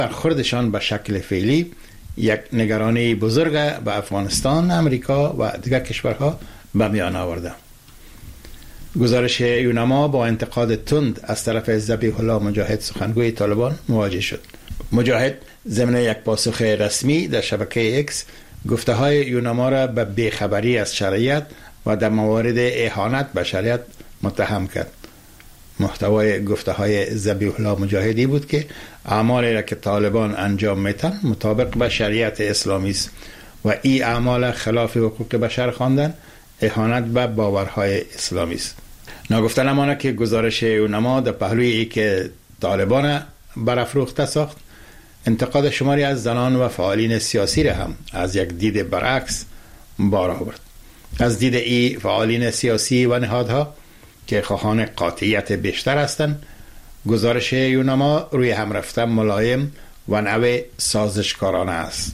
برخوردشان به شکل فعلی یک نگرانی بزرگ به افغانستان، امریکا و دیگر کشورها به میان آورده. گزارش یونما با انتقاد تند از طرف ذبیح الله مجاهد سخنگوی طالبان مواجه شد. مجاهد ضمن یک پاسخ رسمی در شبکه اکس گفته های یونما را به بیخبری از شریعت و در موارد اهانت به شریعت متهم کرد. محتوای گفته های ذبیح الله مجاهدی بود که اعمالی را که طالبان انجام میتن مطابق به شریعت اسلامی است و این اعمال خلاف حقوق بشر خواندن اهانت به باورهای اسلامی است. ناگفته نماند که گزارش یونما در پهلوی ای که طالبان برافروخته ساخت، انتقاد شماری از زنان و فعالین سیاسی را هم از یک دید برعکس بار آورد. از دید ای فعالین سیاسی و نهادها که خواهان قاطعیت بیشتر هستند، گزارش یونما روی هم رفته ملایم و نوع سازشکارانه است.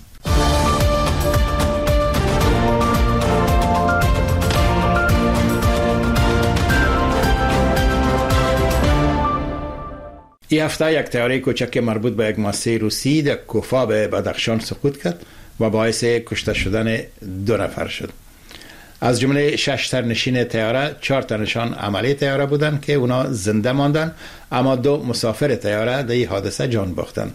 این هفته یک طیاره کوچک مربوط به یک مؤسسه روسی در کوفا به بدخشان سقوط کرد و باعث کشته شدن 2 نفر شد. از جمله 6 سرنشین طیاره 4 تنشان عملی طیاره بودند که اونا زنده ماندن، اما 2 مسافر طیاره در این حادثه جان باختند.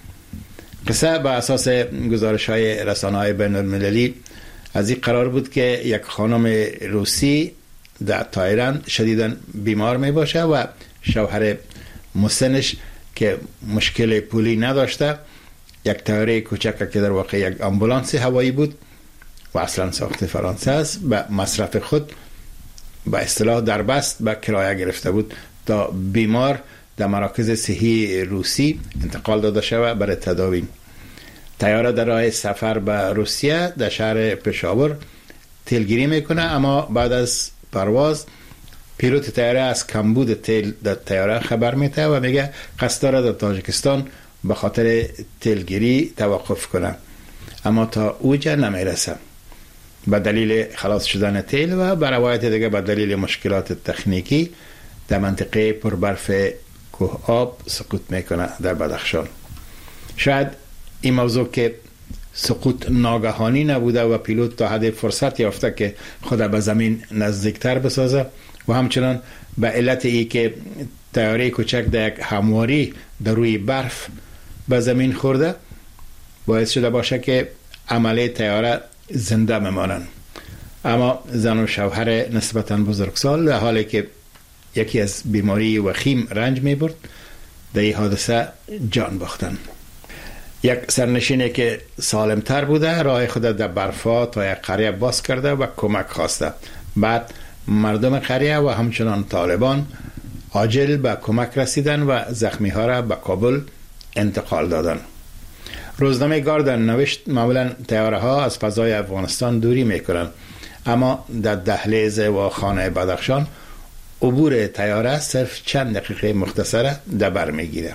قصه به اساس گزارش‌های رسانه‌های بین‌المللی از این قرار بود که یک خانم روسی در تایلند شدیداً بیمار می باشه و شوهر مسنش که مشکل پولی نداشته یک طیاره کوچک که در واقع یک آمبولانس هوایی بود و اصلا ساخت فرانسه است به مصرف خود به اصطلاح دربست به کرایه گرفته بود تا بیمار در مراکز صحی روسی انتقال داده شود برای تداوی. طیاره در راه سفر به روسیه در شهر پشاور تیلگیری میکنه، اما بعد از پرواز پیلوت طیاره از کمبود تیل در طیاره خبر میده و میگه قصد داره در تاجیکستان به خاطر تیلگیری توقف کنه، اما تا اوجا نمیرسه به دلیل خلاص شدن تیل و به روایت دیگه به دلیل مشکلات تکنیکی در منطقه پربرف کوه آب سقوط میکنه در بدخشان. شاید این موضوع که سقوط ناگهانی نبوده و پیلوت تا حد فرصت یافته که خود به زمین نزدیکتر بسازه و همچنان به علت ای که طیاره کوچک در یک همواری در روی برف به زمین خورده باعث شده باشه که عمله طیاره زنده بمانند. اما زن و شوهر نسبتاً بزرگسال در حالی که یکی از بیماری وخیم رنج می برد در این حادثه جان باختند. یک سرنشینی که سالمتر بوده راه خود در برفا تا یک قریه باز کرده و کمک خواسته. بعد مردم قریه و همچنان طالبان عاجل به کمک رسیدن و زخمی ها را به کابل انتقال دادن. روزنامه گاردن نوشت معمولا طیاره ها از فضای افغانستان دوری میکنن، اما در دهلیز و خانه بدخشان عبور طیاره صرف چند دقیقه مختصره در بر میگیره.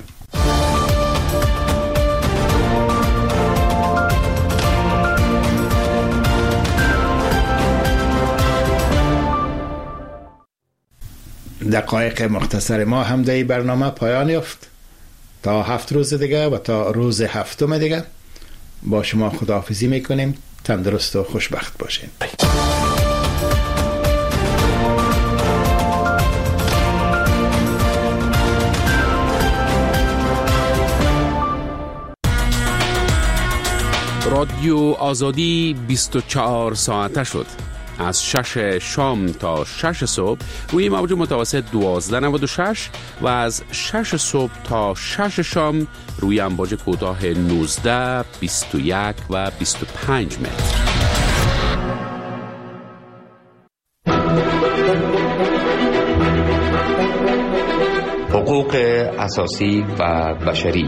دقایق مختصر ما هم در این برنامه پایان یافت. تا 7 روز دیگه و تا روز 7 دیگه با شما خداحافظی میکنیم. تندرست و خوشبخت باشین. رادیو آزادی 24 ساعته شد. از 6 شام تا 6 صبح روی موج متوسط 1296 و از 6 صبح تا 6 شام روی امواج کوتاه 19، 21 و 25 متر. حقوق اساسی و بشری.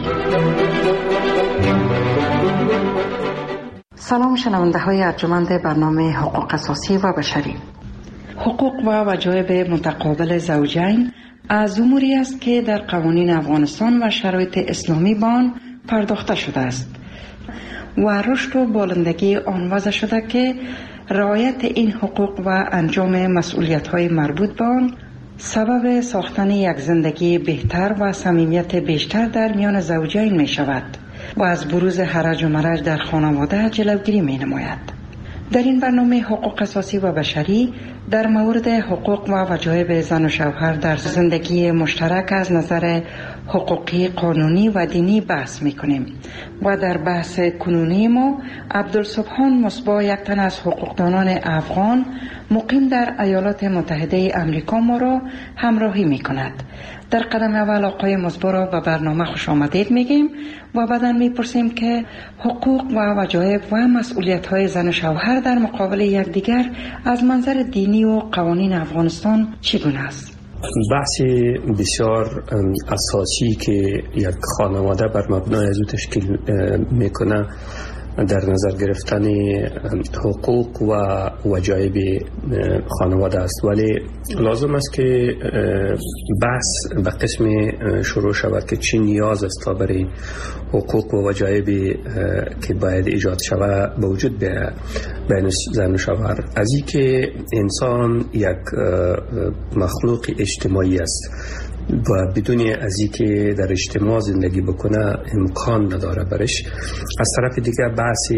سلام شنونده های ارجمند برنامه حقوق اساسی و بشری. حقوق و وجایب متقابل زوجین از اموری است که در قوانین افغانستان و شرایط اسلامی به آن پرداخته شده است و رشد و بالندگی آن وضع شده که رعایت این حقوق و انجام مسئولیت های مربوط به آن سبب ساختن یک زندگی بهتر و صمیمیت بیشتر در میان زوجین می شود و از بروز هرج و مرج در خانواده جلوگیری می نماید. در این برنامه حقوق اساسی و بشری در مورد حقوق و وجایب زن و شوهر در زندگی مشترک از نظر حقوقی، قانونی و دینی بحث می‌کنیم و در بحث کنونی ما عبدالسبحان مصباح، یک تن از حقوقدانان افغان مقیم در ایالات متحده امریکا، ما را همراهی می‌کند. در قدم اول آقای مصباح را به برنامه خوش آمدید میگیم و بعدا میپرسیم که حقوق و وجایب و مسئولیت‌های زن و شوهر در مقابل یکدیگر از منظر دینی و قوانین افغانستان چگونه است؟ بحث بسیار اساسی که یک خانواده بر مبنای از او تشکیل میکنه در نظر گرفتن حقوق و وجایب خانواده است، ولی لازم است که بحث به قسم شروع شود که چی نیاز است تا برای حقوق و وجایب که باید ایجاد شود به وجود بین زن و شوهر. از این که انسان یک مخلوق اجتماعی است و بدون از این که در اجتماع زندگی بکنه امکان نداره برش. از طرف دیگه بحث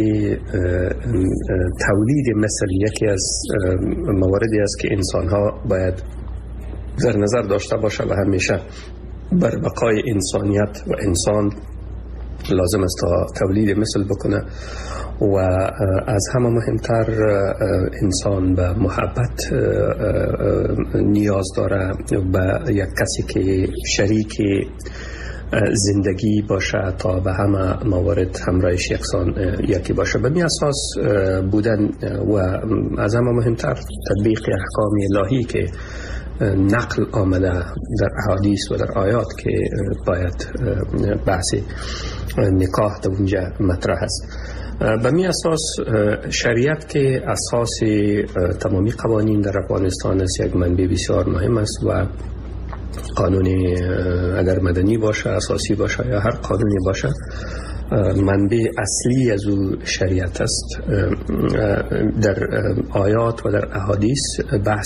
تولید مثل یکی از مواردی است که انسان ها باید در نظر داشته باشه و همیشه بر بقای انسانیت و انسان لازم است تا تولید مثل بکنه و از همه مهمتر انسان به محبت نیاز داره، به یک کسی که شریک زندگی باشه تا به همه موارد همراهش یکی باشه. به می اساس بودن و از همه مهمتر تطبیق احکام الهی که نقل آمده در احادیث و در آیات که باید بحث نکاح در اونجا مطرح است. به می اساس شریعت که اساس تمامی قوانین در افغانستان است یک منبع بسیار مهم است و قانون اگر مدنی باشه، اساسی باشه یا هر قانونی باشه، منبع اصلی از او شریعت است. در آیات و در احادیث بحث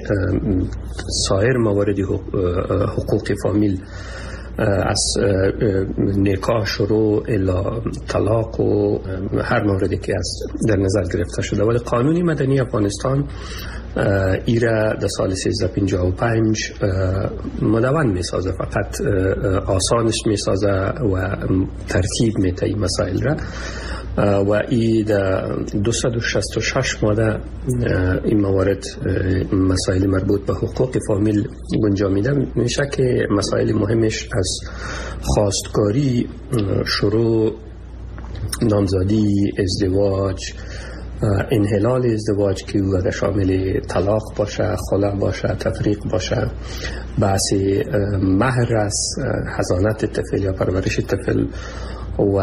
سایر موارد حقوق فامیل از نکاح شروع الی طلاق و هر موردی که از در نظر گرفته شده، ولی قانون مدنی افغانستان ایره در سال 1355 مدون می سازه، فقط آسانش می سازه و ترتیب می ته مسائل را و ای در 266 ماده این موارد مسائل مربوط به حقوق فامیل گنجا میده. میشه که مسائل مهمش از خواستگاری شروع، نامزدی، ازدواج، انحلال ازدواج که او اگر شامل طلاق باشه، خلع باشه، تفریق باشه، بحث مهر است، حضانت طفل یا پرورش طفل و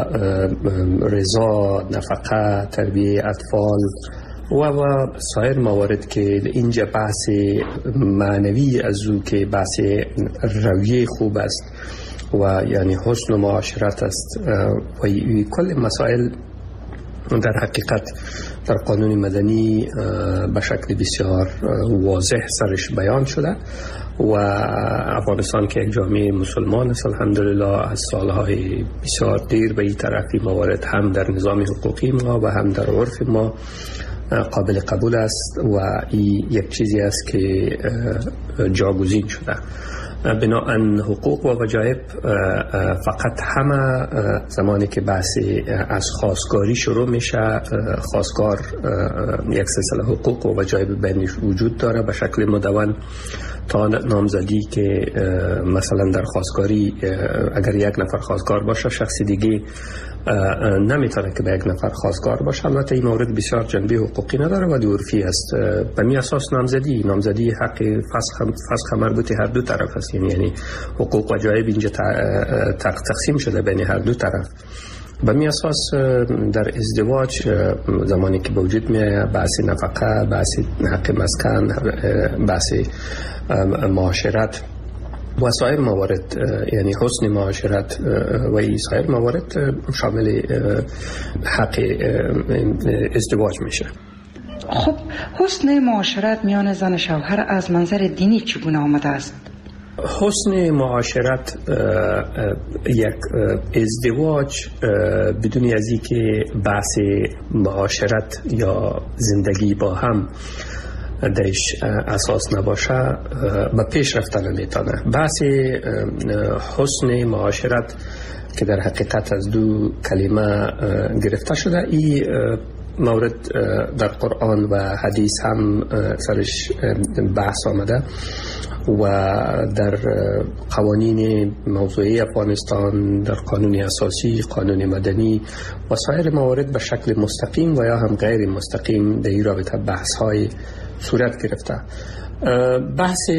رضا، نفقه، تربیه اطفال و سایر موارد که اینجا بحث معنوی از او که بحث رویه خوب است و یعنی حسن و معاشرت است و کل مسائل در حقیقت در قانون مدنی به شکل بسیار واضح سرش بیان شده و افغانستان که یک جامعه مسلمان است الحمدلله از سالهای بسیار دیر به این طرفی موارد هم در نظام حقوقی ما و هم در عرف ما قابل قبول است و این یک چیزی است که جاگزین شده. بنابراین حقوق و وجایب فقط همه زمانی که بحث از خواستگاری شروع میشه، خواستگار یک سلسله حقوق و وجایب بینش وجود داره به شکل مدون تا نامزدی که مثلا در خواستگاری اگر یک نفر خواستگار باشه شخصی دیگه نمیتونه که به یک نفر خواستگار باشه. البته این مورد بسیار جنبه حقوقی نداره و عرفی است. به می اساس نامزدی حق فسخ مربوط هر دو طرف است، یعنی حقوق و وجایب اینجا تقسیم شده بین هر دو طرف. به می اساس در ازدواج زمانی که به وجود میاد بحث نفقه، بحث حق مسکن، بحث معاشرت و سایر موارد یعنی حسن معاشرت و این سایر موارد شامل حق ازدواج میشه. خب حسن معاشرت میان زن و شوهر از منظر دینی چگونه آمده است؟ حسن معاشرت یک ازدواج بدون از اینکه بحث معاشرت یا زندگی با هم درش اساس نباشه به پیش رفتن نمیتونه. بحث حسن معاشرت که در حقیقت از دو کلمه گرفته شده، این مورد در قرآن و حدیث هم سرش بحث آمده و در قوانین موضوعی افغانستان، در قانون اساسی، قانون مدنی و سایر موارد به شکل مستقیم و یا هم غیر مستقیم در این رابطه بحث های صورت گرفته. بحث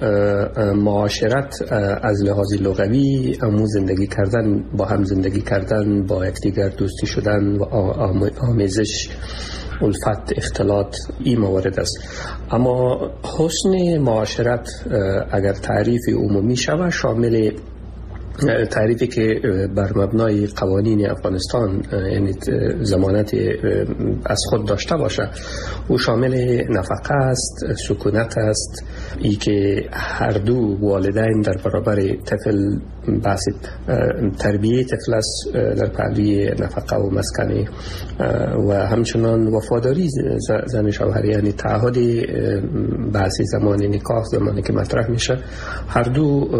معاشرت از لحاظ لغوی همون زندگی کردن، با هم زندگی کردن، با یکدیگر دوستی شدن و آمیزش، الفت، اختلاط، این موارد است. اما حسن معاشرت اگر تعریف عمومی شود، شامل تعریفی که بر مبنای قوانین افغانستان یعنی ضمانت از خود داشته باشه، او شامل نفقه است، سکونت است، ای که هر دو والدین در برابر طفل بحث تربیه طفل است در پهلوی نفقه و مسکنی و همچنان وفاداری زن شوهری، یعنی تعهد بحث زمان نکاح، زمانی که مطرح میشه، هر دو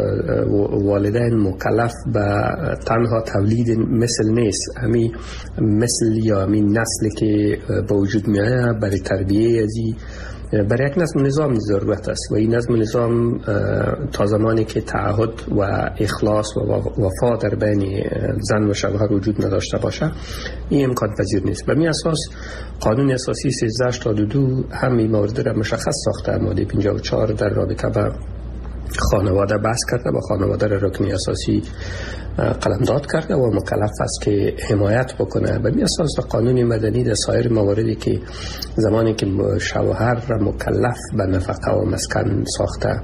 والدین مکلف به تنها تولید مثل نیست، همین مثل یا همین نسلی که به وجود میآید برای تربیه ازی برای یک نظم ضرورت است و این نظام تا زمانی که تعهد و اخلاص و وفا در بین زن و شوهر وجود نداشته باشه، این امکان پذیر نیست. به این اساس قانون اساسی 1382 همین مورد را مشخص ساخته. ماده 54 در رابطه با خانواده بحث کرده و خانواده را رکن اساسی قلمداد کرده و مکلف است که حمایت بکنه. به این اساس قانون مدنی در سایر مواردی که زمانی که شوهر را مکلف به نفقه و مسکن ساخته،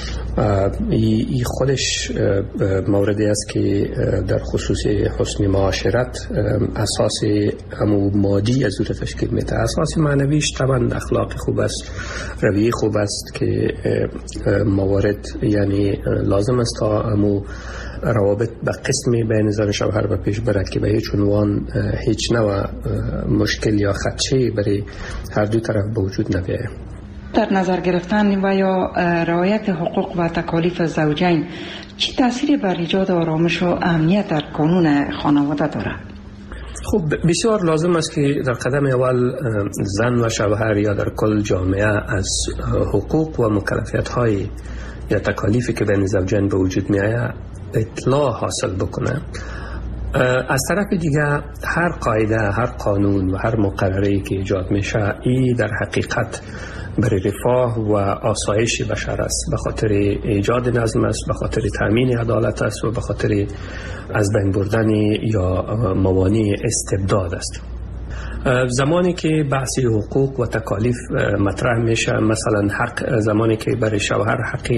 این خودش موردی است که در خصوص حسن معاشرت اساس همو مادی از او تشکیل میده. اساس معنویش طبعا اخلاق خوب است، رویه خوب است که موارد یعنی لازم است تا همو روابط به قسمی بین زن و شوهر به پیش برد که به هیچ عنوان هیچ نوع مشکل یا خدشه برای هر دو طرف به وجود نبیاید. در نظر گرفتن و یا رعایت حقوق و تکالیف زوجین چه تأثیری بر ایجاد آرامش و امنیت در قانون خانواده دارد؟ خب بسیار لازم است که در قدم اول زن و شوهر یا در کل جامعه از حقوق و مکلفیت های یا تکالیفی که بین زوجین به وجود می آید اطلاع حاصل بکنه. از طرف دیگه هر قاعده، هر قانون و هر مقرری که ایجاد میشه، این در حقیقت برای رفاه و آسایش بشر است، به خاطر ایجاد نظم است، به خاطر تامین عدالت است و به خاطر از بین بردن یا موانع استبداد است. زمانی که بحث حقوق و تکالیف مطرح میشه، مثلا حق زمانی که برای شوهر حق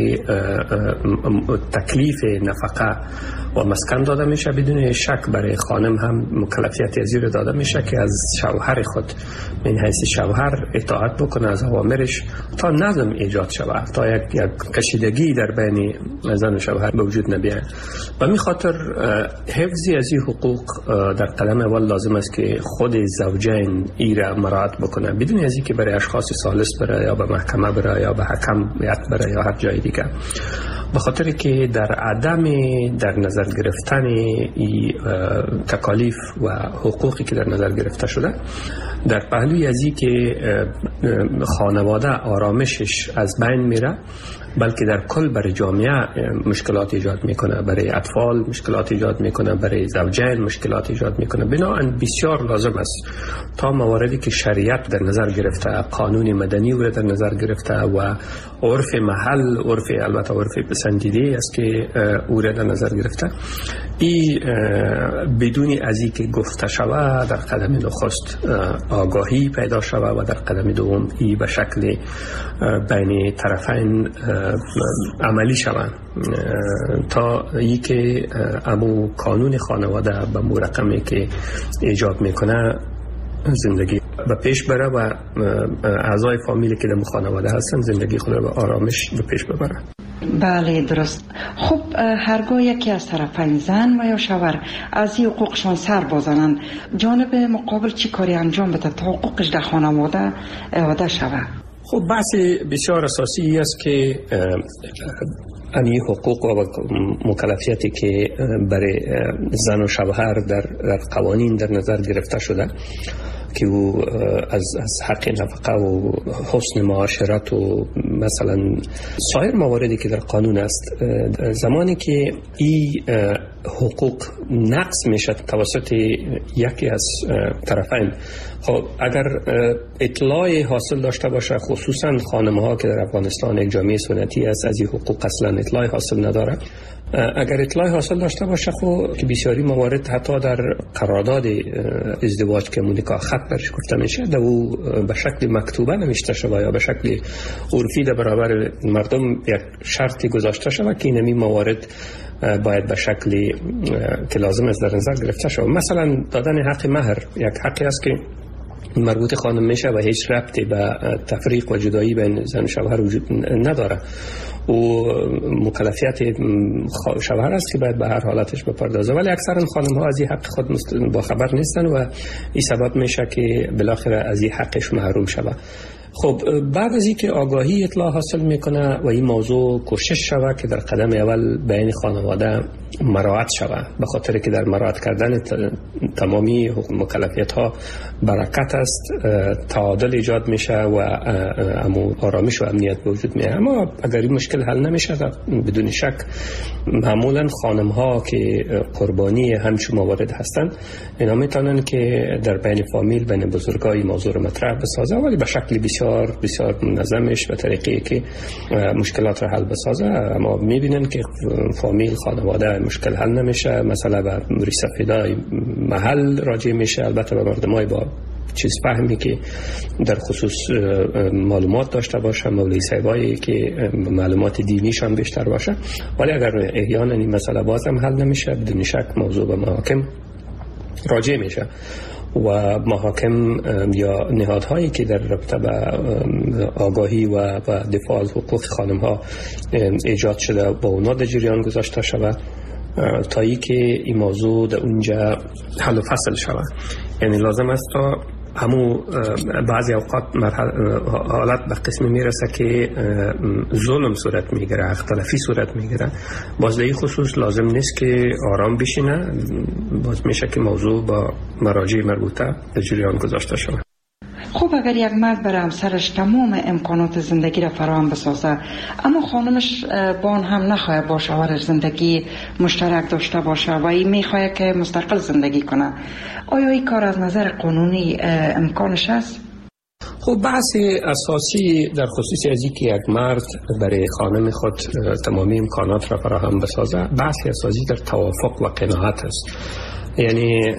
تکلیف نفقه و مسکن داده میشه، بدون شک برای خانم هم مکلفیت زیر داده میشه که از شوهر خود من حیث شوهر اطاعت بکنه از اوامرش تا نظم ایجاد شود، تا یک کشیدگی در بین زن و شوهر به وجود نبیاید. و می خاطر حفظی از این حقوق در قدم اول لازم است که خود زوجین ایره مراعات بکنه، بدون از اینکه برای اشخاص ثالث بره یا به محکمه بره یا به حکم بره یا هر جای دیگه، به خاطر که در عدم در نظر گرفتن ای تکالیف و حقوقی که در نظر گرفته شده، در پهلوی از این که خانواده آرامشش از بین میره، بلکه در کل برای جامعه مشکلات ایجاد میکنه، برای اطفال مشکلات ایجاد میکنه، برای زوجین مشکلات ایجاد میکنه. بنابراین بسیار لازم است تا مواردی که شریعت در نظر گرفته، قانون مدنی او در نظر گرفته و عرف محل، البته عرف پسندیده است که او در نظر گرفته، این بدون از این که گفته شود در قدم نخست آگاهی پیدا شود و در قدم دوم این به شکل بین طرفین عملی شوند تا ای که امو قانون خانواده به مو رقمی که ایجاد میکنه زندگی به پیش بره و اعضای فامیلی که در خانواده هستن زندگی خود را به آرامش به پیش ببرن. بله درست. خب هرگاه یکی از طرفین زن و یا شوهر از این حقوقشان سر بازنند، جانب مقابل چی کاری انجام بده تا حقوقش در خانواده اعاده شود؟ خب بحث بسیار اساسی است که این حقوق و مکلفیتی که برای زن و شوهر در قوانین در نظر گرفته شده که او از حق نفقه و حسن معاشرت و مثلا سایر مواردی که در قانون است، زمانی که این حقوق نقض میشه توسط یکی از طرفین، خب اگر اطلاع حاصل داشته باشه، خصوصا خانم‌ها که در افغانستان یک جامعه سنتی است، از این حقوق اصلا اطلاع حاصل نداره، اگر اطلاع حاصل داشته باشه، خب که بسیاری موارد حتی در قرارداد ازدواج که نکاح خط برش گفته میشه، در او به شکل مکتوبه نوشته شده یا به شکل عرفی در برابر مردم یک شرطی گذاشته شده که این موارد باید به شکلی که لازم است در نظر گرفته شود. مثلا دادن حق مهر یک حقی است که مربوط خانم میشه و هیچ ربطی به تفریق و جدایی بین زن و شوهر وجود نداره و مکلفیت شوهر است که باید به هر حالتش بپردازه، ولی اکثرا خانم ها از این حق خود با خبر نیستن و این سبب میشه که بالاخره از این حقش محروم شود. خب بعد از اینکه آگاهی اطلاع حاصل میکنه و این موضوع کوشش شود که در قدم اول بین خانواده مراعات شود، به خاطر که در مراعات کردن تمامی مکلفیت ها برکت است، تعادل ایجاد میشه و آرامش و امنیت به وجود میاد. اما اگر این مشکل حل نمیشه، بدون شک معمولا خانم ها که قربانی همچون موارد هستند، اینا میتونن که در بین فامیل، بین بزرگای موضوع رو مطرح بسازه، ولی به شکل بسیار منظمش به طریقی که مشکلات را حل بسازه. اما میبینن که فامیل، خانواده مشکل حل نمیشه، مثلا به ریسفیدای محل راجع میشه، البته به مردمای با چیز فهمی که در خصوص معلومات داشته باشه، مولوی صاحبایی که معلومات دینیشان بیشتر باشه، ولی اگر احیانا این مسئله بازم حل نمیشه، بدون شک موضوع به محاکم راجع میشه و محاکم یا نهادهایی که در رابطه به آگاهی و دفاع از حقوق خانم ها ایجاد شده با اونا در جریان گذاشته شود تا ای که این موضوع در اونجا حل و فصل شود. یعنی لازم است تا همو بعضی اوقات حالت به قسمی میرسه که ظلم صورت میگیره، اختلافی صورت میگیره، باز در این خصوص لازم نیست که آرام بشینه، باز میشه که موضوع با مراجع مربوطه در جریان گذاشته شود. خب اگر یک مرد برای همسرش تمام امکانات زندگی را فراهم بسازه، اما خانمش با آن هم نخواهد با شوهرش زندگی مشترک داشته باشه و این میخواهد که مستقل زندگی کنه، آیا این کار از نظر قانونی امکانش است؟ خب بحث اساسی در خصوص از اینکه یک مرد برای خانم خود تمامی امکانات را فراهم بسازه، بحث اساسی در توافق و قناعت است. یعنی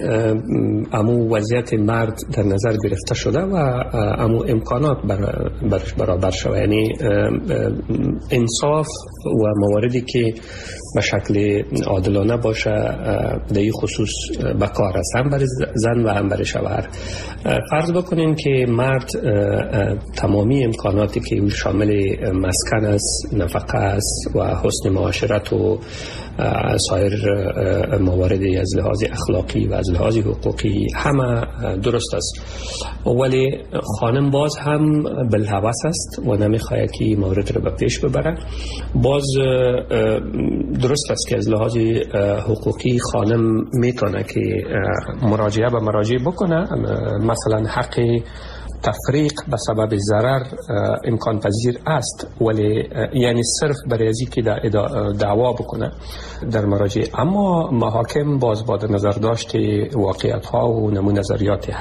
امو وضعیت مرد در نظر گرفته شده و امو امکانات برش برابر شده، یعنی انصاف و مواردی که به شکل عادلانه باشه در این خصوص به کار است، هم برای زن و هم برای شوهر. فرض بکنیم که مرد تمامی امکاناتی که شامل مسکن است، نفقه است و حسن معاشرت و سایر مواردی از لحاظ اخلاقی و از لحاظ حقوقی همه درست است، ولی خانم باز هم بالهوس است و نمیخواهد که مورد رو به پیش ببره. باز درست است که از لحاظ حقوقی خانم میتونه که مراجعه به مراجع بکنه، مثلا حق تفریق به سبب ضرر امکان پذیر است، ولی یعنی صرف برای ازی که دعوا بکنه در مراجع. اما محاکم باز با نظر داشت واقعیت ها و نمون نظریات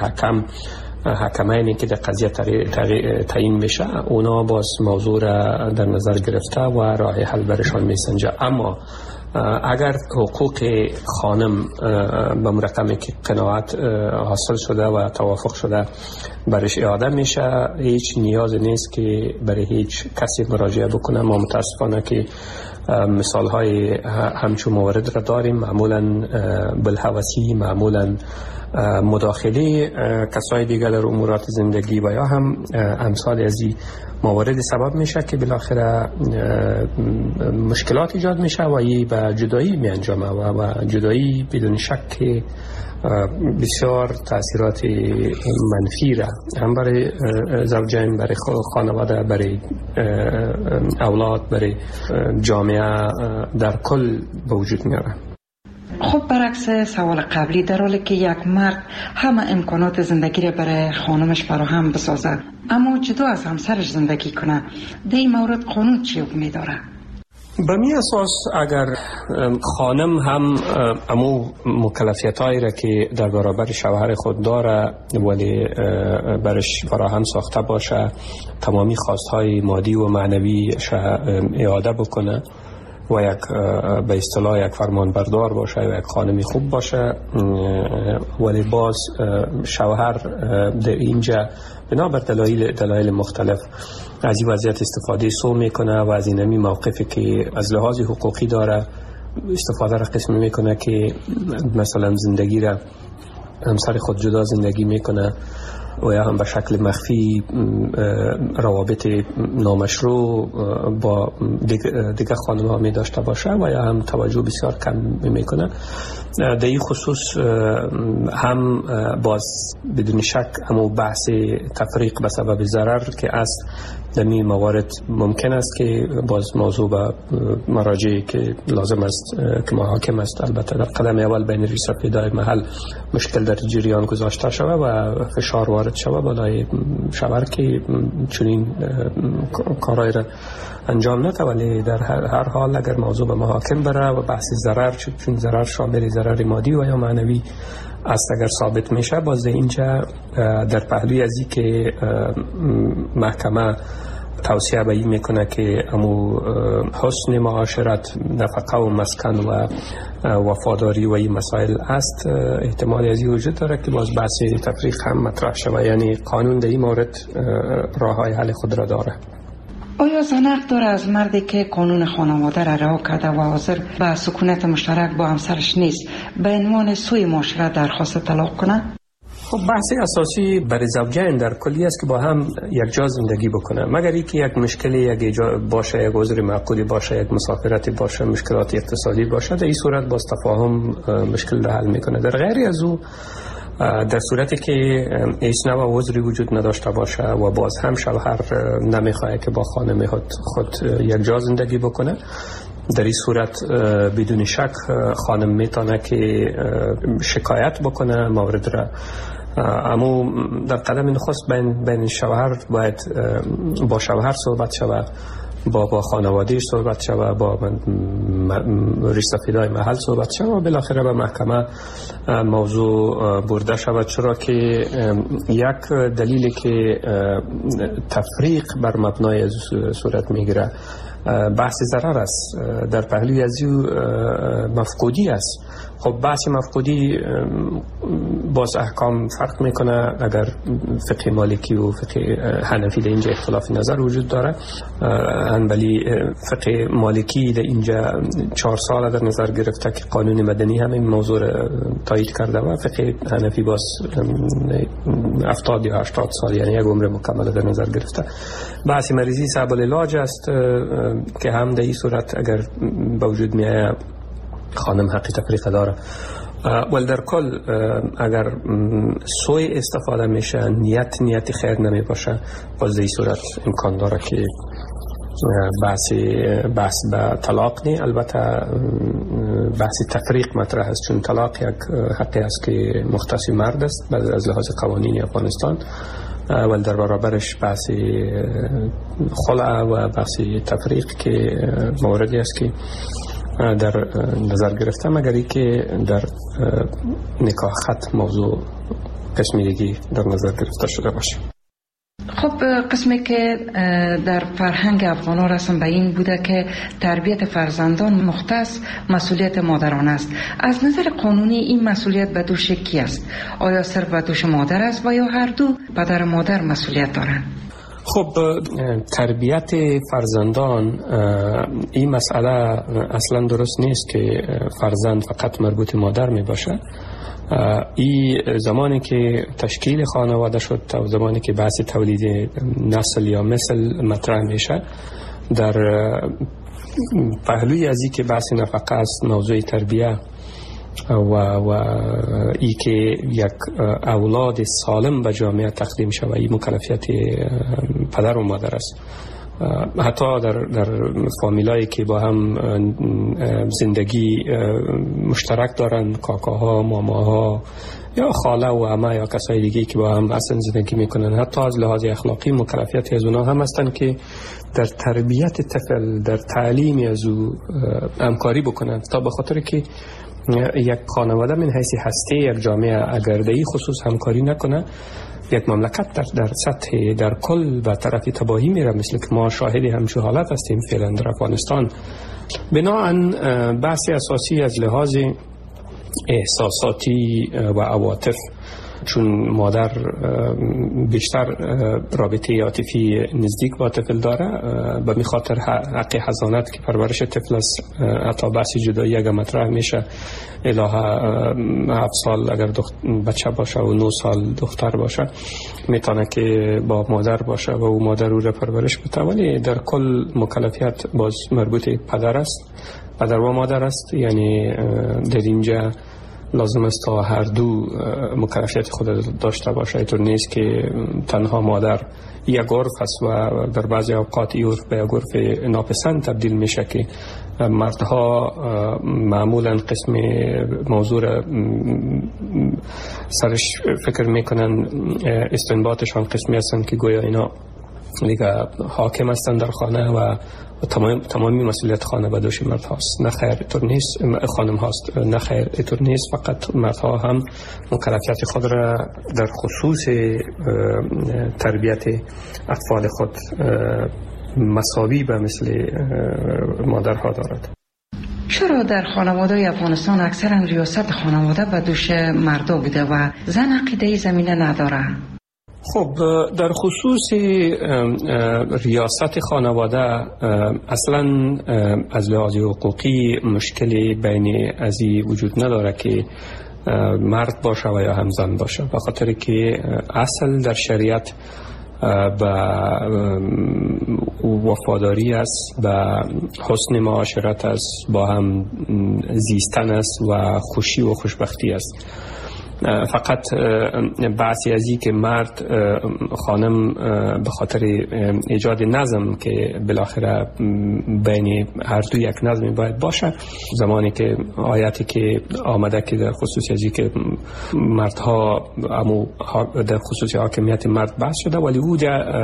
حکمینی که در قضیه تعیین میشه، اونا باز موضوع را در نظر گرفته و راه حل برشان میسنجه. اما اگر حقوق خانم به مرقمی که قناعت حاصل شده و توافق شده برش اعاده میشه، هیچ نیاز نیست که برای هیچ کسی مراجعه بکنه. ما متاسفانه که مثال های همچون موارد را داریم، معمولا بالهوسی، معمولا مداخله کسای دیگر در امورات زندگی و یا هم امثال از این موارد سبب میشه که بالاخره مشکلات ایجاد میشه و این به جدایی می انجامه و جدایی بدون شک بسیار تاثیرات منفی را هم برای زوجین، برای خانواده، برای اولاد، برای جامعه در کل به وجود میاره. خب برعکس سوال قبلی، در حالی که یک مرد همه امکانات زندگی را برای خانمش فراهم بسازد اما جدا از همسرش زندگی کنه، در این مورد قانون چی حکمی داره؟ به می اساس اگر خانم هم امو مکلفیتایی را که در برابر شوهر خود داره ولی برش فراهم ساخته باشه، تمامی خواستهای مادی و معنوی اعاده بکنه و یک به اصطلاح یک فرمانبردار باشه و یک خانمی خوب باشه، ولی باز شوهر در اینجا بنابر دلایل مختلف از این وضعیت استفاده سو میکنه و از این همی موقفی که از لحاظ حقوقی داره استفاده را قسمی میکنه که مثلا زندگی را همسر خود جدا زندگی میکنه و یا هم به شکل مخفی روابط نامشروع با دیگه خانم ها می داشته باشه و یا هم توجه بسیار کم میکنه. در این خصوص هم باز بدون شک همو بحث تفریق به سبب ضرر که است در این موارد ممکن است که باز موضوع به مراجعی که لازم است که محاکم است البته در قدم اول بین رئیس فدای محل مشکل در جریان گذاشته شده و فشار وارد شده بالای شوهر که چنین کارهای را انجام نده، ولی در هر حال اگر موضوع به محاکم بره و بحث ضرر چون ضرر شامل ضرر مادی و یا معنوی است اگر ثابت میشه، باز اینجا در پهلوی ازی که محکمه توصیه به این میکنه که امو حسن معاشرت، نفقه و مسکن و وفاداری و این مسائل است، احتمال ازی وجود داره که باز بحث تفریق هم مطرح شود. یعنی قانون در این مورد راههای حل خود را داره. آیا زن حق داره از مردی که قانون خانواده را رها کرده و حاضر به سکونت مشترک با همسرش نیست به عنوان سوی معاشرت درخواست طلاق کنه؟ خب بحث اساسی برای زوجین در کلی است که با هم یک جا زندگی بکنه، مگر اینکه یک مشکلی یک باشه، یک عذر معقولی باشه، یک مسافرتی باشه، مشکلات اقتصادی باشه، در این صورت باز تفاهم مشکل را حل میکنه. در غیر از او در صورتی که هیچ نوع عذری وجود نداشته باشه و باز هم شوهر نمیخواد که با خانم خود یک جا زندگی بکنه، در این صورت بدون شک خانم میتونه که شکایت بکنه مورد را. اما در قدم نخست بین شوهر باید با شوهر صحبت شود، با خانوادهش صحبت شود، با رئیس فدای محل صحبت شود و بالاخره به محکمه موضوع برده شود، چرا که یک دلیلی که تفریق بر مبنای صورت میگیره بحث ضرر است، در پهلوی از مفقودی است. خب بحث مفقودی باز احکام فرق میکنه، اگر فقه مالکی و فقه حنفی در اینجا اختلاف نظر وجود داره، ولی فقه مالکی در اینجا 4 سال در نظر گرفته که قانون مدنی هم این موضوع تایید کرده و فقه حنفی باز 70 یا 80 سال یعنی یک عمر مکمل در نظر گرفته. بحث مریضی صعب العلاج است که هم در این صورت اگر به وجود میاد خانم حقی تفریق داره. ولی در کل اگر سوی استفاده میشه، نیت خیر نمی باشه، باز در این صورت امکان داره که بحث به طلاق نی. البته بحث تفریق مطرح است، چون طلاق یک حقی است که مختص مرد است از لحاظ قوانین افغانستان، ولی در برابرش بحث خلع و بحث تفریق که موردی است که در نظر گرفته، مگر ای که در نکاح خط موضوع قسمی دیگی در نظر گرفته شده باشه. خب قسمی که در فرهنگ افغان ها رسم به این بوده که تربیت فرزندان مختص مسئولیت مادران است. از نظر قانونی این مسئولیت به دوش کی است؟ آیا صرف به دوش مادر است و یا هر دو پدر و مادر مسئولیت دارند؟ خب تربیت فرزندان این مسئله اصلا درست نیست که فرزند فقط مربوط مادر می باشه. این زمانی که تشکیل خانواده شد تا زمانی که بحث تولید نسل یا مثل مطرح میشه، در پهلوی از این که بحث نفقه است، موضوع تربیه و ای که یک اولاد سالم به جامعه تقدیم شود، این مکلفیت پدر و مادر است. حتی در فامیلایی که با هم زندگی مشترک دارن، کاکاها، ماماها یا خاله و عمه یا کسای دیگه که با هم اصلا زندگی میکنن، حتی از لحاظ اخلاقی مکلفیت از اونا هم هستن که در تربیت طفل، در تعلیم از او همکاری بکنن، تا به خاطر که یک خانواده من حیث هسته یک جامعه اگر در این خصوص همکاری نکنه، یک مملکت در سطح در کل به طرف تباهی میره، مثل که ما شاهد همچون حالت هستیم فعلا در افغانستان. بناهن بحث اساسی از لحاظ احساساتی و عواطف، چون مادر بیشتر رابطه عاطفی نزدیک با طفل داره، به می خاطر حق حضانت که پرورش طفل است، حتی بحث جدایی اگر مطرح میشه الهه 7 سال اگر بچه باشه و 9 سال دختر باشه میتونه که با مادر باشه و او مادر او را پرورش بده، ولی در کل مکلفیت باز مربوط پدر است، پدر و مادر است. یعنی در اینجا لازم است تا هر دو مکلفیت خود داشته باشه. اینطور نیست که تنها مادر یک عرف است و در بعضی اوقات این عرف به یک عرف ناپسند تبدیل میشه که مردها معمولا قسم موضوع سرش فکر میکنن، استنباطشان قسمی هستند که گویا اینا دیگه حاکم هستن در خانه و تمامی مسئولیت خانه به دوش مرد هاست. نه خیر، اینطور نیست. خانم هاست. نه خیر، اینطور نیست. فقط مردها هم مکلفیت خود را در خصوص تربیت اطفال خود مساوی به مثل مادرها دارد. چرا در خانواده افغانستان اکثرا ریاست خانواده به دوش مردا بوده و زن عقیده زمینه نداره؟ خب در خصوص ریاست خانواده اصلا از لحاظ حقوقی مشکلی بین ازی وجود نداره که مرد باشه و یا هم زن باشه، به خاطر که اصل در شریعت به وفاداری است، به حسن معاشرت است، با هم زیستن است و خوشی و خوشبختی است. فقط بحثی از این که مرد خانم به خاطر ایجاد نظم که بالاخره بین هر دو یک نظمی باید باشه، زمانی که آیاتی که آمده که در خصوص از این که مردها در خصوص حاکمیت مرد بحث شده، ولی او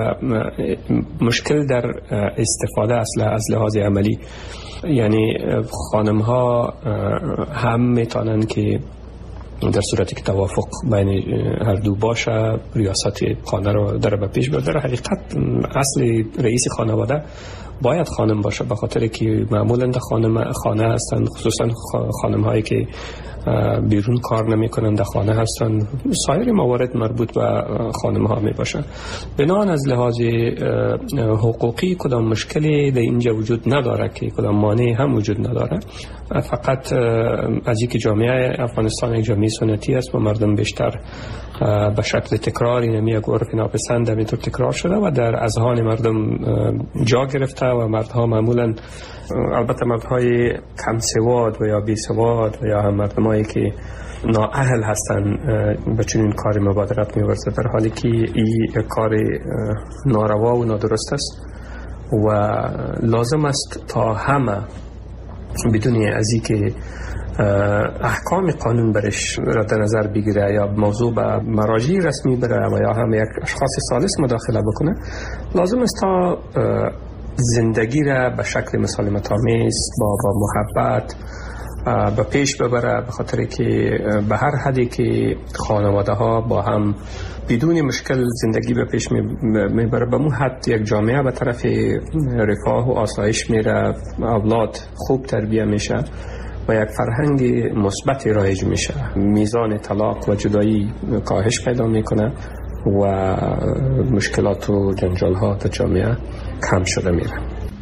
مشکل در استفاده از لحاظ عملی. یعنی خانم ها هم میتونن که در صورتی که توافق بین هر دو باشه ریاست خانه رو در به پیش ببره. حقیقت اصل رئیس خانواده باید خانم باشه، به خاطر که معمولا در خانه هستند، خصوصا خانم هایی که بیرون کار نمی کنند در خانه هستند. سایر موارد مربوط به خانم ها می باشه. بنابراین از لحاظ حقوقی کدام مشکلی در اینجا وجود نداره که کدام مانعی هم وجود نداره. فقط از اینکه جامعه افغانستان یک جامعه سنتی است و مردم بیشتر به شکل تکراری نمی یک عرف ناپسند همینطور تکرار شده و در اذهان مردم جا گرفته و مردها معمولا، البته مردهای کم سواد و یا بی سواد و یا هم مردمایی که نااهل هستن به چنین کاری مبادرت می‌ورزه، در حالی که این کار ناروا و نادرست است و لازم است تا همه بدون از اینکه احکام قانون برش را در نظر بگیره یا موضوع به مراجع رسمی بره و یا هم یک اشخاص ثالث مداخله بکنه، لازم است تا زندگی را به شکل مسالمت آمیز با محبت به پیش ببره، به خاطر که به هر حدی که خانواده ها با هم بدون مشکل زندگی به پیش میبره، به اون حد یک جامعه به طرف رفاه و آسایش میره، اولاد خوب تربیه میشه و یک فرهنگ مثبت رایج میشه، میزان طلاق و جدایی کاهش پیدا میکنه و مشکلات و جنجال ها در جامعه کم شده میره.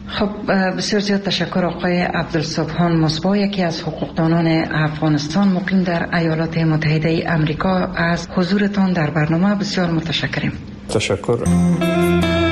خب بسیار زیاد تشکر آقای عبدالسبحان مصباح، یکی از حقوقدانان افغانستان مقیم در ایالات متحده امریکا. از حضورتان در برنامه بسیار متشکریم. تشکر.